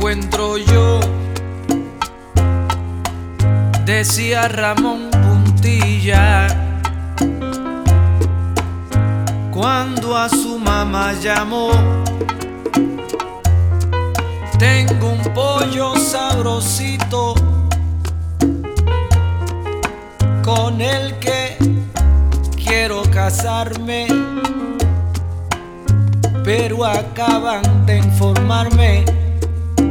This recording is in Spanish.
encuentro yo, decía Ramón Puntilla, cuando a su mamá llamó. Tengo un pollo sabrosito con el que quiero casarme, pero acaban de informarme